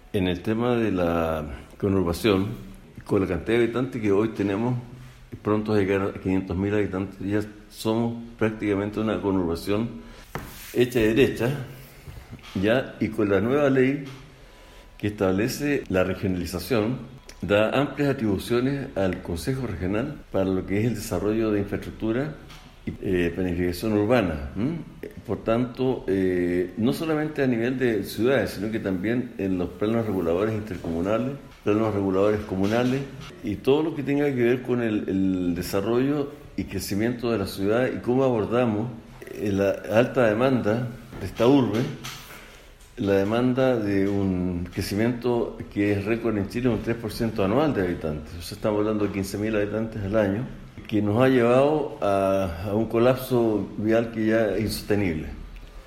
En el tema de la conurbación, con la cantidad de habitantes que hoy tenemos, pronto a llegar a 500.000 habitantes, ya somos prácticamente una conurbación hecha y derecha, ya, y con la nueva ley que establece la regionalización, da amplias atribuciones al Consejo Regional para lo que es el desarrollo de infraestructura y planificación urbana. Por tanto, no solamente a nivel de ciudades, sino que también en los planos reguladores intercomunales, planos reguladores comunales y todo lo que tenga que ver con el desarrollo y crecimiento de la ciudad y cómo abordamos la alta demanda de esta urbe, la demanda de un crecimiento que es récord en Chile, un 3% anual de habitantes. O sea, estamos hablando de 15.000 habitantes al año, que nos ha llevado a un colapso vial que ya es insostenible.